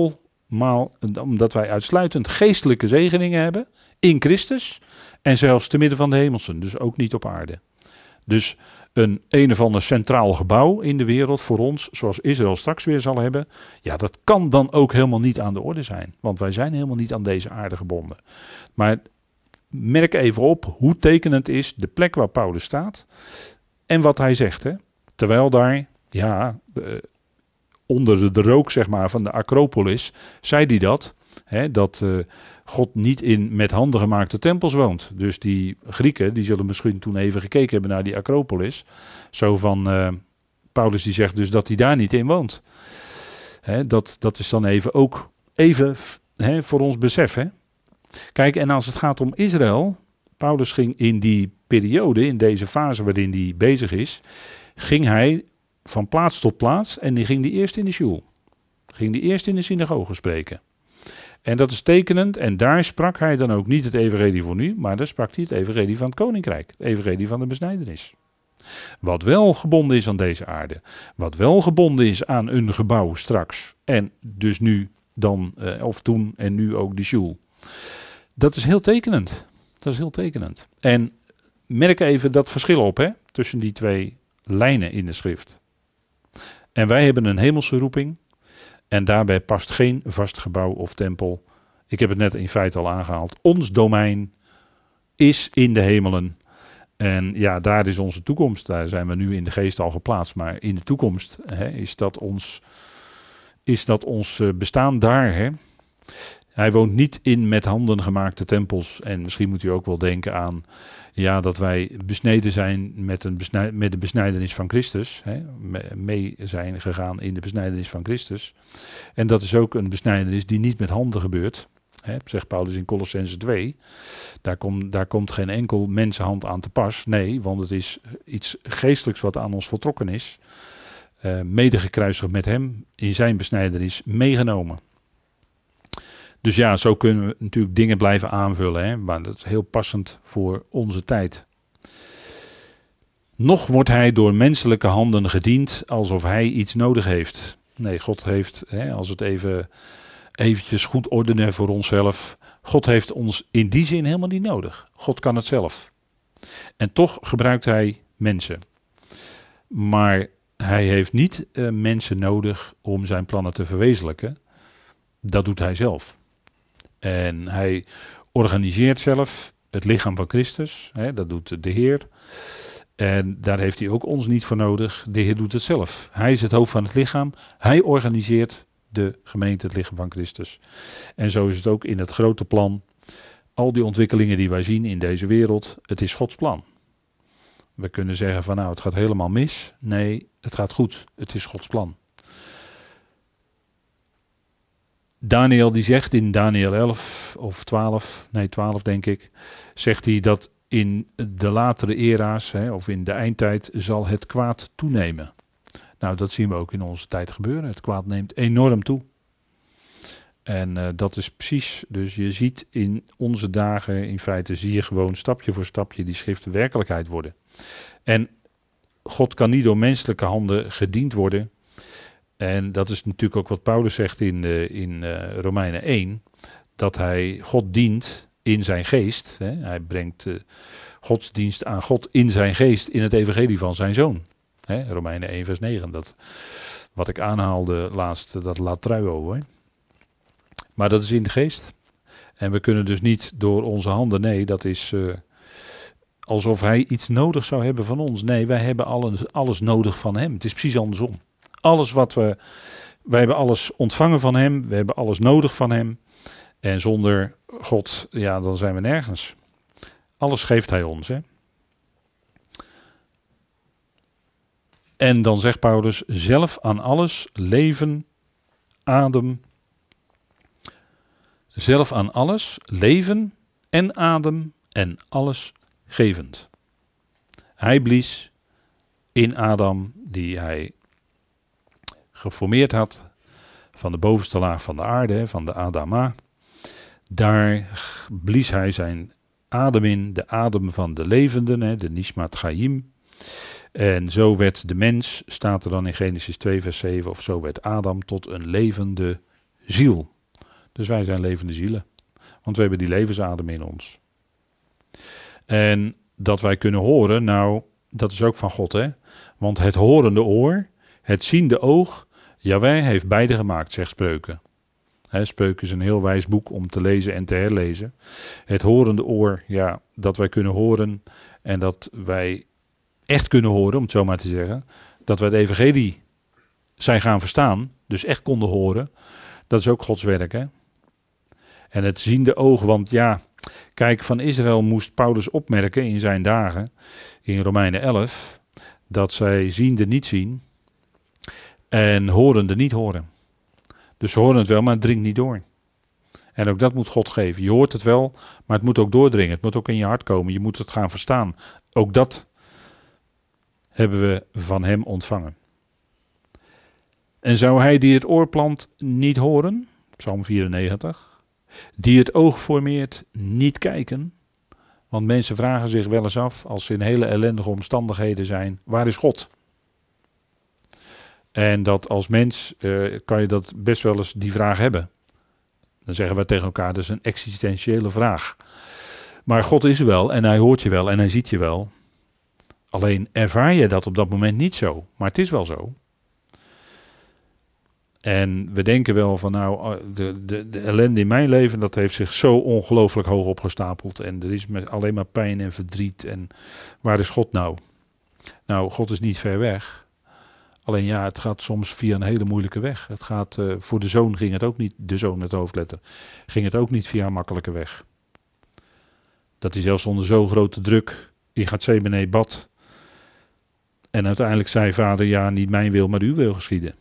wij uitsluitend geestelijke zegeningen hebben in Christus en zelfs te midden van de hemelsen, dus ook niet op aarde. Dus een of ander centraal gebouw in de wereld voor ons, zoals Israël straks weer zal hebben, ja, dat kan dan ook helemaal niet aan de orde zijn, want wij zijn helemaal niet aan deze aarde gebonden. Maar merk even op hoe tekenend is de plek waar Paulus staat en wat hij zegt. Terwijl daar, onder de rook zeg maar, van de Acropolis, zei hij dat God niet in met handen gemaakte tempels woont. Dus die Grieken, die zullen misschien toen even gekeken hebben naar die Acropolis. Zo van, Paulus die zegt dus dat hij daar niet in woont. Dat is dan even voor ons besef. Kijk, en als het gaat om Israël, Paulus ging in die periode, in deze fase waarin hij bezig is, ging hij van plaats tot plaats en die ging die eerst in de shul. Ging die eerst in de synagoge spreken. En dat is tekenend en daar sprak hij dan ook niet het evangelie voor nu, maar daar sprak hij het evangelie van het koninkrijk, het evangelie van de besnijdenis. Wat wel gebonden is aan deze aarde, wat wel gebonden is aan een gebouw straks en dus nu dan, of toen en nu ook de shul. Dat is heel tekenend. Dat is heel tekenend. En merk even dat verschil op tussen die twee lijnen in de schrift. En wij hebben een hemelse roeping. En daarbij past geen vast gebouw of tempel. Ik heb het net in feite al aangehaald. Ons domein is in de hemelen. En ja, daar is onze toekomst. Daar zijn we nu in de geest al geplaatst. Maar in de toekomst is dat ons bestaan daar. Hij woont niet in met handen gemaakte tempels. En misschien moet u ook wel denken aan dat wij besneden zijn met de besnijdenis van Christus. Mee zijn gegaan in de besnijdenis van Christus. En dat is ook een besnijdenis die niet met handen gebeurt. Zegt Paulus in Colossenzen 2. Daar komt geen enkel mensenhand aan te pas. Nee, want het is iets geestelijks wat aan ons voltrokken is. Mede gekruisigd met hem in zijn besnijdenis meegenomen. Dus ja, zo kunnen we natuurlijk dingen blijven aanvullen, maar dat is heel passend voor onze tijd. Nog wordt hij door menselijke handen gediend alsof hij iets nodig heeft. Nee, God heeft, als we het eventjes goed ordenen voor onszelf, God heeft ons in die zin helemaal niet nodig. God kan het zelf. En toch gebruikt hij mensen. Maar hij heeft niet mensen nodig om zijn plannen te verwezenlijken. Dat doet hij zelf. En hij organiseert zelf het lichaam van Christus. Dat doet de Heer. En daar heeft hij ook ons niet voor nodig. De Heer doet het zelf. Hij is het hoofd van het lichaam. Hij organiseert de gemeente, het lichaam van Christus. En zo is het ook in het grote plan. Al die ontwikkelingen die wij zien in deze wereld, het is Gods plan. We kunnen zeggen van het gaat helemaal mis. Nee, het gaat goed. Het is Gods plan. Daniel die zegt in Daniel 11 of 12, nee 12 denk ik, zegt hij dat in de latere era's, of in de eindtijd, zal het kwaad toenemen. Nou, dat zien we ook in onze tijd gebeuren. Het kwaad neemt enorm toe. En dat is precies, dus je ziet in onze dagen, in feite zie je gewoon stapje voor stapje die schriften werkelijkheid worden. En God kan niet door menselijke handen gediend worden. En dat is natuurlijk ook wat Paulus zegt in Romeinen 1, dat hij God dient in zijn geest. Hè. Hij brengt godsdienst aan God in zijn geest in het evangelie van zijn zoon. Hè, Romeinen 1 vers 9, dat wat ik aanhaalde laatst, dat latruo. Hè. Maar dat is in de geest. En we kunnen dus niet door onze handen, nee, dat is alsof hij iets nodig zou hebben van ons. Nee, wij hebben alles nodig van hem. Het is precies andersom. Wij hebben alles ontvangen van hem, we hebben alles nodig van hem. En zonder God, ja, dan zijn we nergens. Alles geeft hij ons, hè. En dan zegt Paulus, zelf aan alles leven, adem. Zelf aan alles leven en adem en alles gevend. Hij blies in Adam, die hij geformeerd had, van de bovenste laag van de aarde, van de Adama. Daar blies hij zijn adem in, de adem van de levenden, de Nishmat Chaim. En zo werd de mens, staat er dan in Genesis 2 vers 7, of zo werd Adam tot een levende ziel. Dus wij zijn levende zielen, want we hebben die levensadem in ons. En dat wij kunnen horen, nou, dat is ook van God, hè. Want het horende oor, het ziende oog, Jahweh heeft beide gemaakt, zegt Spreuken. Spreuken is een heel wijs boek om te lezen en te herlezen. Het horende oor, ja, dat wij kunnen horen en dat wij echt kunnen horen, om het zo maar te zeggen. Dat wij het evangelie zijn gaan verstaan, dus echt konden horen. Dat is ook Gods werk, hè. En het ziende oog, want ja, kijk, van Israël moest Paulus opmerken in zijn dagen, in Romeinen 11, dat zij ziende niet zien en horende niet horen. Dus ze horen het wel, maar het dringt niet door. En ook dat moet God geven. Je hoort het wel, maar het moet ook doordringen. Het moet ook in je hart komen. Je moet het gaan verstaan. Ook dat hebben we van hem ontvangen. En zou hij die het oor plant niet horen? Psalm 94. Die het oog formeert niet kijken. Want mensen vragen zich wel eens af, als ze in hele ellendige omstandigheden zijn, waar is God? En dat als mens kan je dat best wel eens die vraag hebben. Dan zeggen we tegen elkaar, dat is een existentiële vraag. Maar God is er wel en hij hoort je wel en hij ziet je wel. Alleen ervaar je dat op dat moment niet zo, maar het is wel zo. En we denken wel van nou, de ellende in mijn leven, dat heeft zich zo ongelooflijk hoog opgestapeld. En er is met alleen maar pijn en verdriet. En waar is God nou? Nou, God is niet ver weg. Alleen ja, het gaat soms via een hele moeilijke weg. Het gaat, voor de zoon ging het ook niet, de zoon met de hoofdletter, ging het ook niet via een makkelijke weg. Dat hij zelfs onder zo'n grote druk in Getsemane bad. En uiteindelijk zei vader, ja, niet mijn wil, maar uw wil geschieden.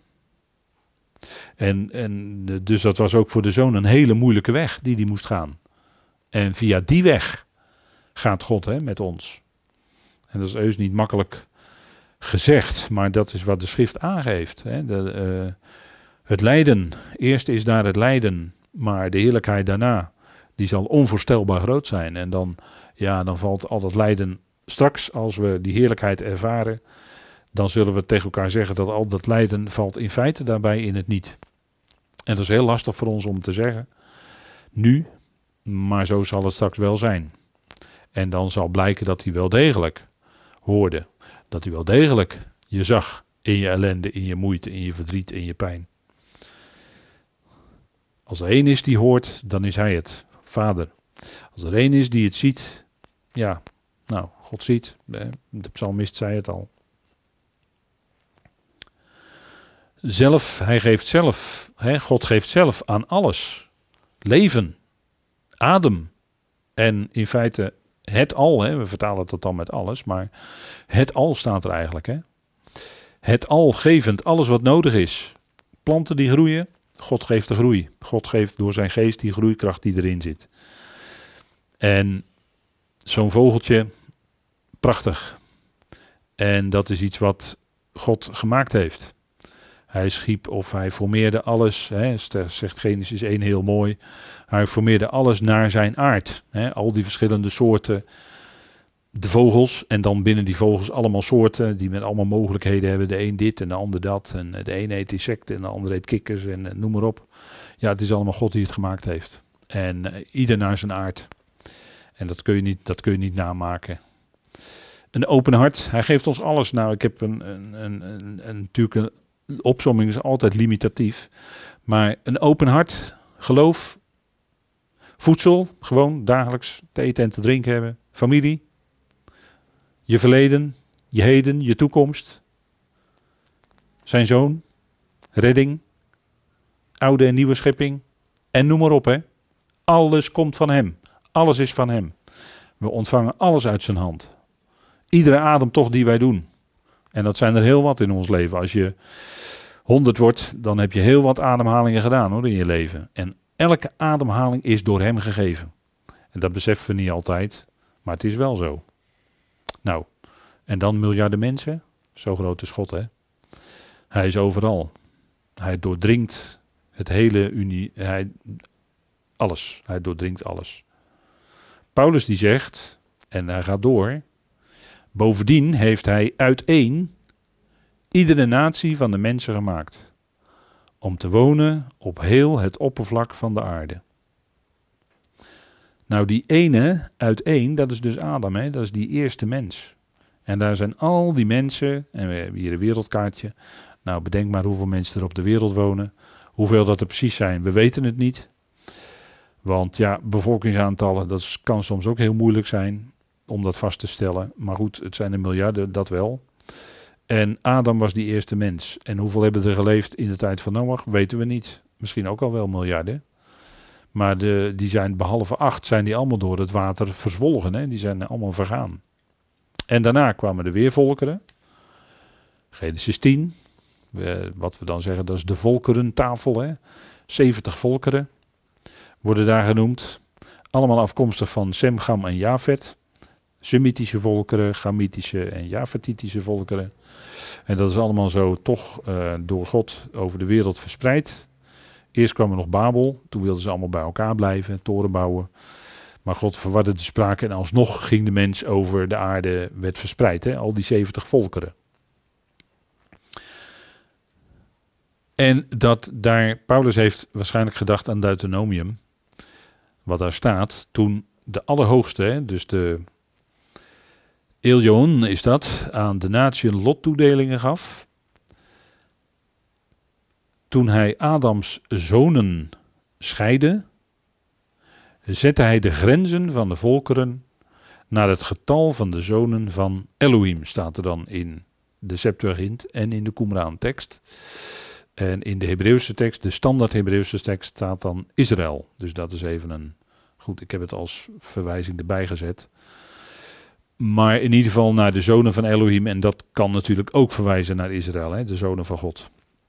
En dus dat was ook voor de zoon een hele moeilijke weg die hij moest gaan. En via die weg gaat God met ons. En dat is heus niet makkelijk gezegd, maar dat is wat de schrift aangeeft. Het lijden, eerst is daar het lijden, maar de heerlijkheid daarna, die zal onvoorstelbaar groot zijn. En dan valt al dat lijden straks, als we die heerlijkheid ervaren, dan zullen we tegen elkaar zeggen dat al dat lijden valt in feite daarbij in het niet. En dat is heel lastig voor ons om te zeggen, nu, maar zo zal het straks wel zijn. En dan zal blijken dat hij wel degelijk hoorde, dat hij wel degelijk je zag in je ellende, in je moeite, in je verdriet, in je pijn. Als er één is die hoort, dan is hij het, Vader. Als er één is die het ziet, ja, nou, God ziet, de psalmist zei het al. Hij geeft zelf, God geeft zelf aan alles leven, adem en in feite het al, we vertalen dat dan met alles, maar het al staat er eigenlijk. Het al gevend, alles wat nodig is. Planten die groeien, God geeft de groei. God geeft door zijn geest die groeikracht die erin zit. En zo'n vogeltje, prachtig. En dat is iets wat God gemaakt heeft. Hij schiep of hij formeerde alles, zegt Genesis 1 heel mooi. Hij formeerde alles naar zijn aard. Al die verschillende soorten, de vogels en dan binnen die vogels allemaal soorten die met allemaal mogelijkheden hebben. De een dit en de ander dat. En de een eet insecten en de ander eet kikkers en noem maar op. Ja, het is allemaal God die het gemaakt heeft. En ieder naar zijn aard. En dat kun je niet namaken. Een open hart, hij geeft ons alles. Nou, ik heb natuurlijk een opsomming is altijd limitatief. Maar een open hart, geloof, voedsel, gewoon dagelijks te eten en te drinken hebben. Familie, je verleden, je heden, je toekomst. Zijn zoon, redding, oude en nieuwe schepping. En noem maar op, hè. Alles komt van hem. Alles is van hem. We ontvangen alles uit zijn hand. Iedere ademtocht die wij doen. En dat zijn er heel wat in ons leven. Als je 100 wordt, dan heb je heel wat ademhalingen gedaan hoor in je leven. En elke ademhaling is door hem gegeven. En dat beseffen we niet altijd, maar het is wel zo. Nou, en dan miljarden mensen. Zo groot is God, hè. Hij is overal. Hij doordringt het hele alles. Hij doordringt alles. Paulus die zegt, en hij gaat door. Bovendien heeft hij uiteen iedere natie van de mensen gemaakt. Om te wonen op heel het oppervlak van de aarde. Nou die ene uiteen, dat is dus Adam, hè? Dat is die eerste mens. En daar zijn al die mensen, en we hebben hier een wereldkaartje. Nou bedenk maar hoeveel mensen er op de wereld wonen. Hoeveel dat er precies zijn, we weten het niet. Want ja, bevolkingsaantallen, dat kan soms ook heel moeilijk zijn om dat vast te stellen. Maar goed, het zijn er miljarden, dat wel. En Adam was die eerste mens. En hoeveel hebben er geleefd in de tijd van Noach, weten we niet. Misschien ook al wel miljarden. Maar die zijn behalve 8, zijn die allemaal door het water verzwolgen. Hè? Die zijn allemaal vergaan. En daarna kwamen er weer volkeren. Genesis 10. Wat we dan zeggen, dat is de volkerentafel. Hè? 70 volkeren worden daar genoemd. Allemaal afkomstig van Sem, Cham en Jafet. Semitische volkeren, Chamitische en Jafetitische volkeren. En dat is allemaal zo toch door God over de wereld verspreid. Eerst kwam er nog Babel, toen wilden ze allemaal bij elkaar blijven, toren bouwen. Maar God verwarde de spraak en alsnog ging de mens over de aarde, werd verspreid, hè? Al die 70 volkeren. En Paulus heeft waarschijnlijk gedacht aan Deuteronomium, wat daar staat, toen de Allerhoogste, hè, dus de Elyon is dat, aan de natieën lottoedelingen gaf. Toen hij Adams zonen scheidde, zette hij de grenzen van de volkeren naar het getal van de zonen van Elohim, staat er dan in de Septuagint en in de Qumran tekst. En in de Hebreeuwse tekst, de standaard Hebreeuwse tekst, staat dan Israël. Dus dat is even goed, ik heb het als verwijzing erbij gezet. Maar in ieder geval naar de zonen van Elohim. En dat kan natuurlijk ook verwijzen naar Israël, hè, de zonen van God.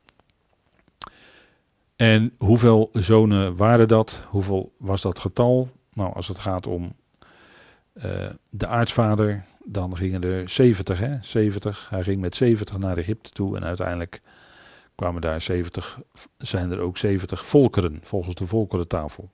En hoeveel zonen waren dat? Hoeveel was dat getal? Nou, als het gaat om de aartsvader, dan gingen er 70, hè? 70. Hij ging met 70 naar Egypte toe en uiteindelijk kwamen daar 70, zijn er ook 70 volkeren, volgens de volkerentafel.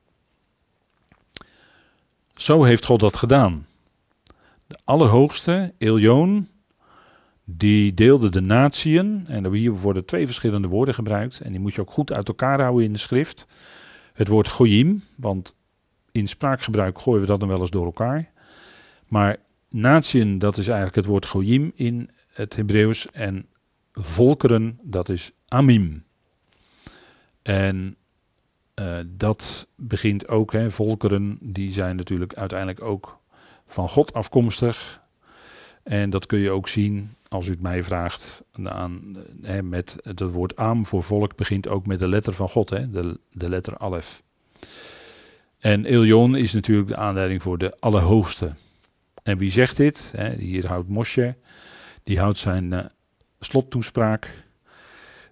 Zo heeft God dat gedaan. De Allerhoogste, Elyon, die deelde de natieën, en hier worden 2 verschillende woorden gebruikt, en die moet je ook goed uit elkaar houden in de schrift. Het woord goyim, want in spraakgebruik gooien we dat dan wel eens door elkaar. Maar natieën, dat is eigenlijk het woord goyim in het Hebreeuws, en volkeren, dat is amim. En dat begint ook, hè, volkeren, die zijn natuurlijk uiteindelijk ook van God afkomstig. En dat kun je ook zien, als u het mij vraagt, met het woord Am voor volk begint ook met de letter van God, hè, de letter Alef. En Elyon is natuurlijk de aanleiding voor de Allerhoogste. En wie zegt dit? Hier houdt Moshe, die houdt zijn slottoespraak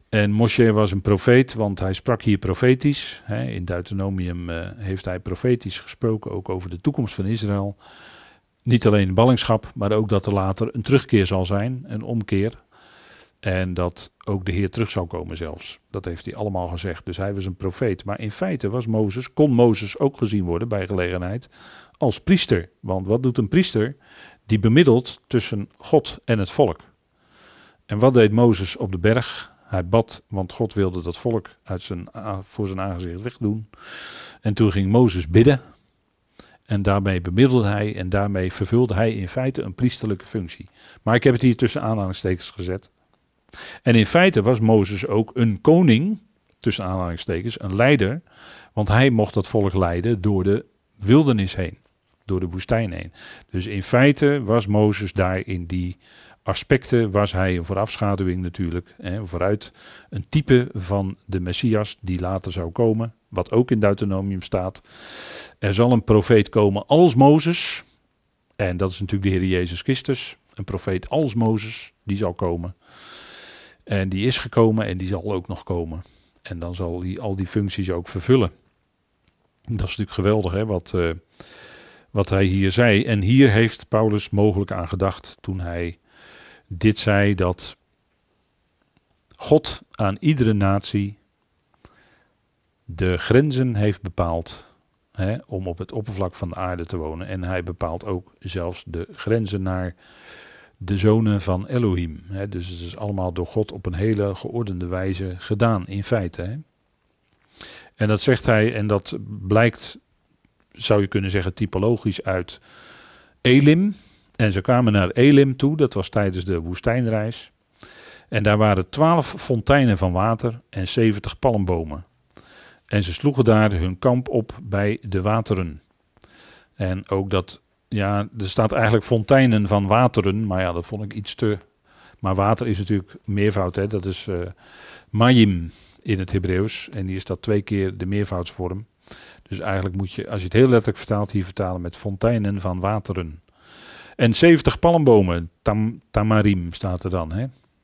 En Moshe was een profeet, want hij sprak hier profetisch. In Deuteronomium heeft hij profetisch gesproken, ook over de toekomst van Israël. Niet alleen de ballingschap, maar ook dat er later een terugkeer zal zijn, een omkeer. En dat ook de Heer terug zou komen zelfs. Dat heeft hij allemaal gezegd. Dus hij was een profeet. Maar in feite kon Mozes ook gezien worden bij gelegenheid als priester. Want wat doet een priester? Die bemiddelt tussen God en het volk. En wat deed Mozes op de berg? Hij bad, want God wilde dat volk voor zijn aangezicht wegdoen. En toen ging Mozes bidden. En daarmee bemiddelde hij en daarmee vervulde hij in feite een priesterlijke functie. Maar ik heb het hier tussen aanhalingstekens gezet. En in feite was Mozes ook een koning, tussen aanhalingstekens, een leider. Want hij mocht dat volk leiden door de wildernis heen, door de woestijn heen. Dus in feite was Mozes daar in die aspecten, was hij een voorafschaduwing natuurlijk, vooruit een type van de Messias die later zou komen, wat ook in Deuteronomium staat. Er zal een profeet komen als Mozes, en dat is natuurlijk de Heer Jezus Christus, een profeet als Mozes, die zal komen. En die is gekomen en die zal ook nog komen. En dan zal hij al die functies ook vervullen. Dat is natuurlijk geweldig, hè, wat hij hier zei. En hier heeft Paulus mogelijk aan gedacht toen hij dit zei, dat God aan iedere natie de grenzen heeft bepaald om op het oppervlak van de aarde te wonen. En hij bepaalt ook zelfs de grenzen naar de zonen van Elohim. Dus het is allemaal door God op een hele geordende wijze gedaan in feite. En dat zegt hij, en dat blijkt, zou je kunnen zeggen, typologisch uit Elim. En ze kwamen naar Elim toe, dat was tijdens de woestijnreis. En daar waren 12 fonteinen van water en 70 palmbomen. En ze sloegen daar hun kamp op bij de wateren. En ook dat, ja, er staat eigenlijk fonteinen van wateren, maar ja, dat vond ik iets te... Maar water is natuurlijk meervoud, hè? Dat is mayim in het Hebreeuws. En hier is dat 2 keer de meervoudsvorm. Dus eigenlijk moet je, als je het heel letterlijk vertaalt, hier vertalen met fonteinen van wateren. En 70 palmbomen, tamarim staat er dan, hè.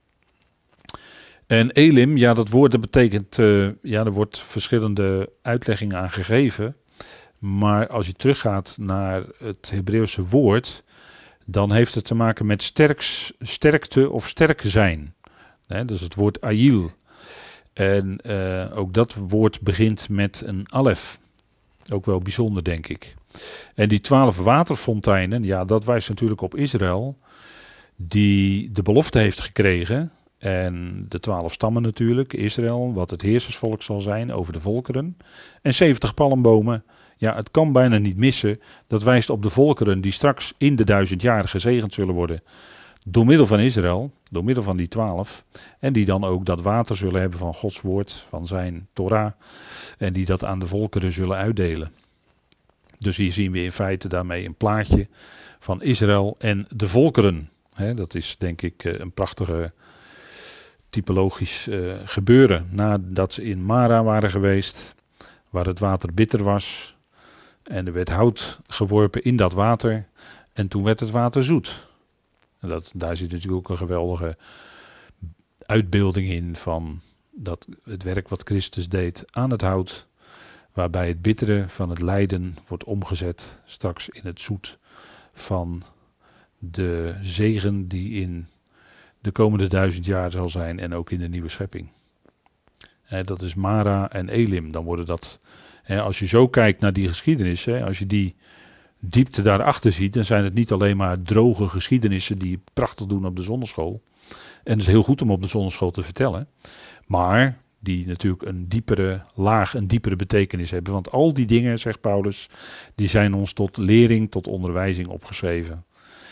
En Elim, ja, dat woord dat betekent, er wordt verschillende uitleggingen aan gegeven. Maar als je teruggaat naar het Hebreeuwse woord, dan heeft het te maken met sterkte of sterk zijn. Dat is het woord ayil. En ook dat woord begint met een alef. Ook wel bijzonder, denk ik. En die 12 waterfonteinen, ja, dat wijst natuurlijk op Israël, die de belofte heeft gekregen. En de 12 stammen natuurlijk, Israël, wat het heersersvolk zal zijn over de volkeren. En 70 palmbomen, ja, het kan bijna niet missen. Dat wijst op de volkeren die straks in de 1000 jaar gezegend zullen worden. Door middel van Israël, door middel van die 12. En die dan ook dat water zullen hebben van Gods woord, van zijn Torah. En die dat aan de volkeren zullen uitdelen. Dus hier zien we in feite daarmee een plaatje van Israël en de volkeren. Dat is denk ik een prachtige typologisch gebeuren. Nadat ze in Mara waren geweest, waar het water bitter was. En er werd hout geworpen in dat water. En toen werd het water zoet. En daar zit natuurlijk ook een geweldige uitbeelding in van het werk wat Christus deed aan het hout. Waarbij het bittere van het lijden wordt omgezet straks in het zoet van de zegen die in de komende 1000 jaar zal zijn en ook in de nieuwe schepping. Dat is Mara en Elim. Dan worden dat, als je zo kijkt naar die geschiedenis, als je die diepte daarachter ziet, dan zijn het niet alleen maar droge geschiedenissen die prachtig doen op de zonneschool. En het is heel goed om op de zonneschool te vertellen. Maar die natuurlijk een diepere laag, een diepere betekenis hebben. Want al die dingen, zegt Paulus, die zijn ons tot lering, tot onderwijzing opgeschreven.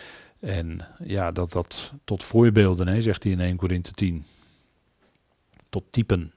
En ja, dat tot voorbeelden, zegt hij in 1 Korinthe 10. Tot typen.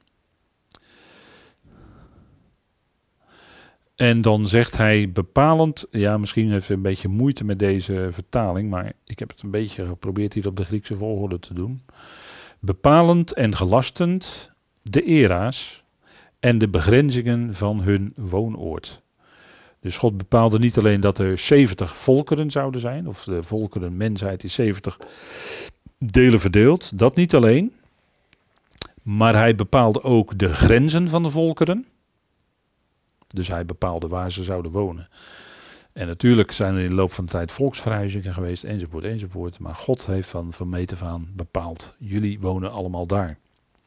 En dan zegt hij bepalend, ja, misschien heeft hij een beetje moeite met deze vertaling, maar ik heb het een beetje geprobeerd hier op de Griekse volgorde te doen. Bepalend en gelastend de era's en de begrenzingen van hun woonoord. Dus God bepaalde niet alleen dat er 70 volkeren zouden zijn, of de volkeren, mensheid is 70 delen verdeeld, dat niet alleen. Maar hij bepaalde ook de grenzen van de volkeren. Dus hij bepaalde waar ze zouden wonen. En natuurlijk zijn er in de loop van de tijd volksverhuizingen geweest, enzovoort, enzovoort. Maar God heeft van meet af aan bepaald, jullie wonen allemaal daar.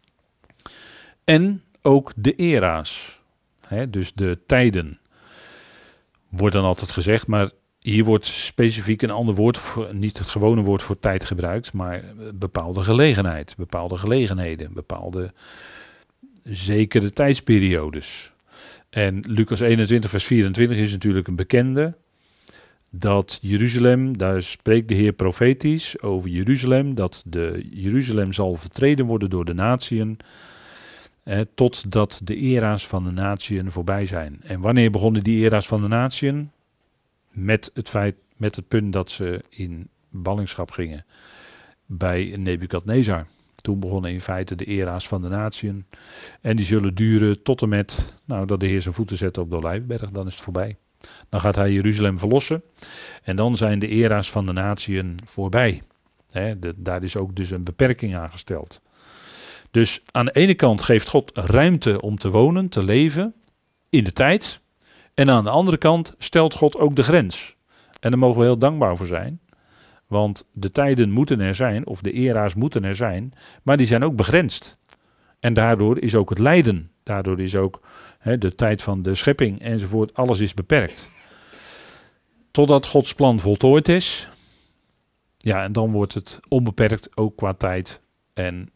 En ook de era's, dus de tijden, wordt dan altijd gezegd, maar hier wordt specifiek een ander woord, niet het gewone woord voor tijd gebruikt, maar bepaalde gelegenheid, bepaalde gelegenheden, bepaalde zekere tijdsperiodes. En Lucas 21 vers 24 is natuurlijk een bekende, dat Jeruzalem, daar spreekt de Heer profetisch over Jeruzalem, dat Jeruzalem zal vertreden worden door de natieën, totdat de era's van de natieën voorbij zijn. En wanneer begonnen die era's van de natieën? Met het punt dat ze in ballingschap gingen bij Nebukadnezar. Toen begonnen in feite de era's van de natieën. En die zullen duren tot en met dat de Heer zijn voeten zet op de Olijfberg, dan is het voorbij. Dan gaat hij Jeruzalem verlossen. En dan zijn de era's van de natieën voorbij. Daar is ook dus een beperking aan gesteld. Dus aan de ene kant geeft God ruimte om te wonen, te leven in de tijd. En aan de andere kant stelt God ook de grens. En daar mogen we heel dankbaar voor zijn. Want de tijden moeten er zijn, of de era's moeten er zijn, maar die zijn ook begrensd. En daardoor is ook het lijden, daardoor is ook de tijd van de schepping enzovoort, alles is beperkt. Totdat Gods plan voltooid is. Ja, en dan wordt het onbeperkt ook qua tijd. En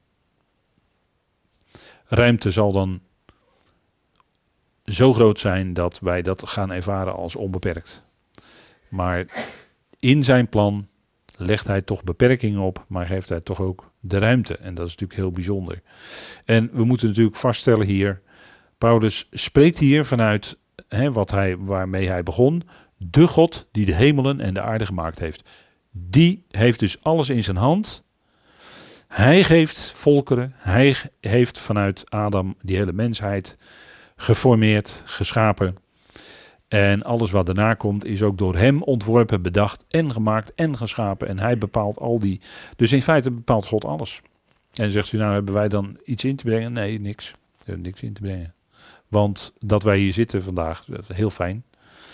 ruimte zal dan zo groot zijn dat wij dat gaan ervaren als onbeperkt. Maar in zijn plan legt hij toch beperkingen op, maar geeft hij toch ook de ruimte. En dat is natuurlijk heel bijzonder. En we moeten natuurlijk vaststellen hier, Paulus spreekt hier vanuit waarmee hij begon, de God die de hemelen en de aarde gemaakt heeft. Die heeft dus alles in zijn hand. Hij geeft volkeren, hij heeft vanuit Adam die hele mensheid geformeerd, geschapen. En alles wat daarna komt is ook door hem ontworpen, bedacht en gemaakt en geschapen. En hij bepaalt al die. Dus in feite bepaalt God alles. En zegt u nou, hebben wij dan iets in te brengen? Nee, niks. We hebben niks in te brengen. Want dat wij hier zitten vandaag, dat is heel fijn.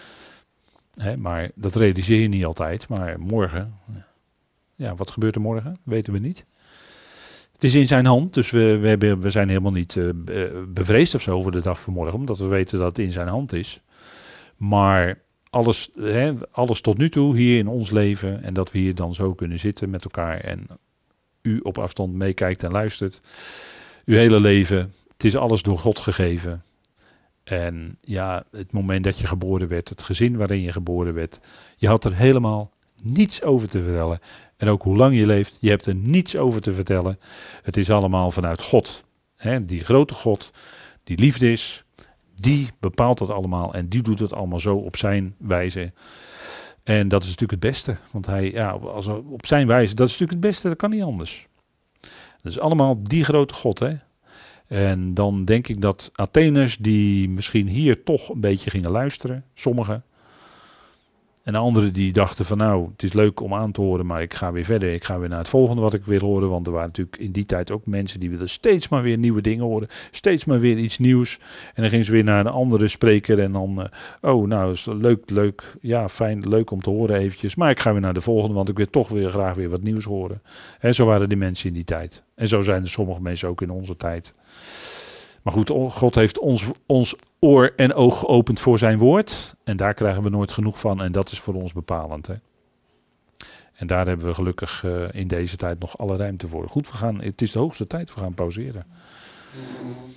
Maar dat realiseer je niet altijd. Maar morgen, ja, wat gebeurt er morgen? Weten we niet. Het is in zijn hand, dus we zijn helemaal niet bevreesd of zo over de dag van morgen, omdat we weten dat het in zijn hand is. Maar alles tot nu toe hier in ons leven en dat we hier dan zo kunnen zitten met elkaar en u op afstand meekijkt en luistert. Uw hele leven, het is alles door God gegeven. En ja, het moment dat je geboren werd, het gezin waarin je geboren werd, je had er helemaal niets over te vertellen. En ook hoe lang je leeft, je hebt er niets over te vertellen. Het is allemaal vanuit God. Die grote God, die liefde is, die bepaalt dat allemaal en die doet het allemaal zo op zijn wijze. En dat is natuurlijk het beste. Want als op zijn wijze, dat is natuurlijk het beste, dat kan niet anders. Dat is allemaal die grote God. En dan denk ik dat Atheners die misschien hier toch een beetje gingen luisteren, sommigen. En anderen die dachten van het is leuk om aan te horen, maar ik ga weer verder. Ik ga weer naar het volgende wat ik wil horen. Want er waren natuurlijk in die tijd ook mensen die wilden steeds maar weer nieuwe dingen horen. Steeds maar weer iets nieuws. En dan gingen ze weer naar een andere spreker en dan, is leuk, ja fijn, leuk om te horen eventjes. Maar ik ga weer naar de volgende, want ik wil toch weer graag weer wat nieuws horen. En zo waren die mensen in die tijd. En zo zijn er sommige mensen ook in onze tijd. Maar goed, God heeft ons oor en oog geopend voor zijn woord. En daar krijgen we nooit genoeg van. En dat is voor ons bepalend. En daar hebben we gelukkig in deze tijd nog alle ruimte voor. Goed, het is de hoogste tijd. We gaan pauzeren.